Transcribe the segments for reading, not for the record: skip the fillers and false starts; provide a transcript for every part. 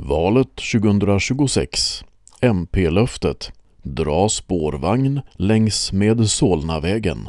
Valet 2026. MP-löftet. Dra spårvagn längs med Solnavägen.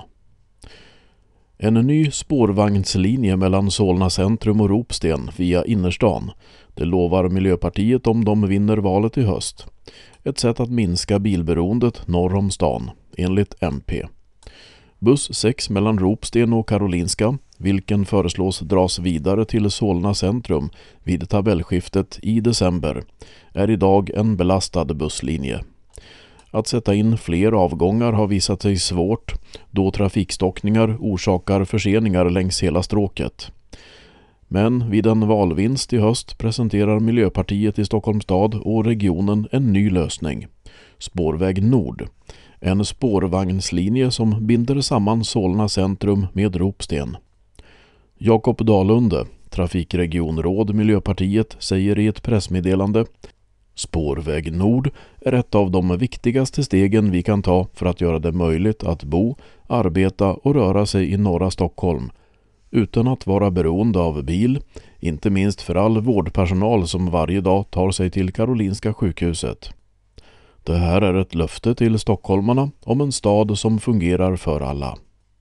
En ny spårvagnslinje mellan Solna centrum och Ropsten via innerstan. Det lovar Miljöpartiet om de vinner valet i höst. Ett sätt att minska bilberoendet norr om stan, enligt MP. Buss 6 mellan Ropsten och Karolinska, vilken föreslås dras vidare till Solna centrum vid tabellskiftet i december, är idag en belastad busslinje. Att sätta in fler avgångar har visat sig svårt då trafikstockningar orsakar förseningar längs hela stråket. Men vid en valvinst i höst presenterar Miljöpartiet i Stockholms stad och regionen en ny lösning. Spårväg Nord. En spårvagnslinje som binder samman Solna centrum med Ropsten. Jakob Dalunde, trafikregionråd Miljöpartiet, säger i ett pressmeddelande: Spårväg Nord är ett av de viktigaste stegen vi kan ta för att göra det möjligt att bo, arbeta och röra sig i norra Stockholm utan att vara beroende av bil, inte minst för all vårdpersonal som varje dag tar sig till Karolinska sjukhuset. Det här är ett löfte till stockholmarna om en stad som fungerar för alla.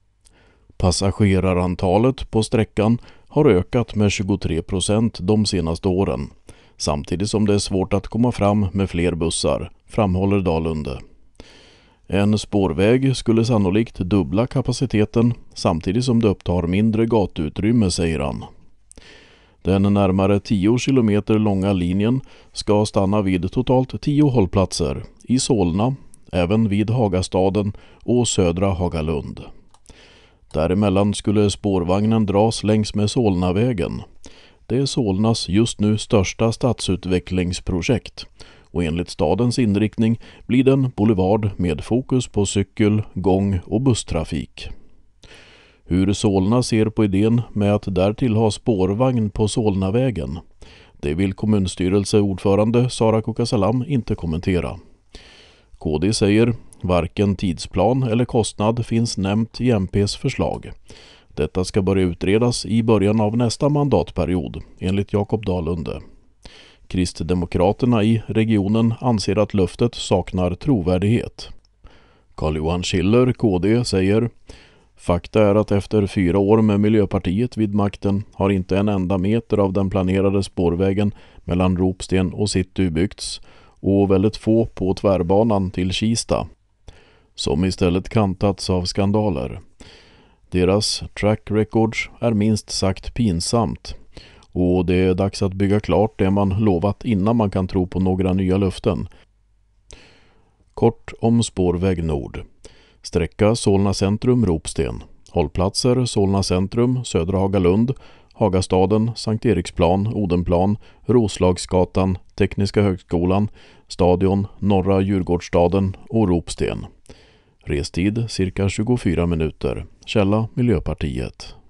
Passagerarantalet på sträckan har ökat med 23% de senaste åren, samtidigt som det är svårt att komma fram med fler bussar, framhåller Dalunde. En spårväg skulle sannolikt dubbla kapaciteten samtidigt som det upptar mindre gatuutrymme, säger han. Den närmare 10 kilometer långa linjen ska stanna vid totalt 10 hållplatser i Solna, även vid Hagastaden och södra Hagalund. Däremellan skulle spårvagnen dras längs med Solnavägen. Det är Solnas just nu största stadsutvecklingsprojekt och enligt stadens inriktning blir det en boulevard med fokus på cykel-, gång- och busstrafik. Hur Solna ser på idén med att därtill ha spårvagn på Solnavägen, det vill kommunstyrelseordförande Sara Kokasalam inte kommentera. KD säger varken tidsplan eller kostnad finns nämnt i MPs förslag. Detta ska börja utredas i början av nästa mandatperiod, enligt Jakob Dalunde. Kristdemokraterna i regionen anser att löftet saknar trovärdighet. Carl-Johan Schiller, KD, säger: Fakta är att efter 4 år med Miljöpartiet vid makten har inte en enda meter av den planerade spårvägen mellan Ropsten och City byggts och väldigt få på tvärbanan till Kista, som istället kantats av skandaler. Deras track records är minst sagt pinsamt och det är dags att bygga klart det man lovat innan man kan tro på några nya löften. Kort om spårväg Nord. Sträcka Solna centrum Ropsten. Hållplatser Solna centrum, Södra Hagalund, Hagastaden, Sankt Eriksplan, Odenplan, Roslagsgatan, Tekniska högskolan, Stadion, Norra Djurgårdsstaden och Ropsten. Restid cirka 24 minuter. Källa Miljöpartiet.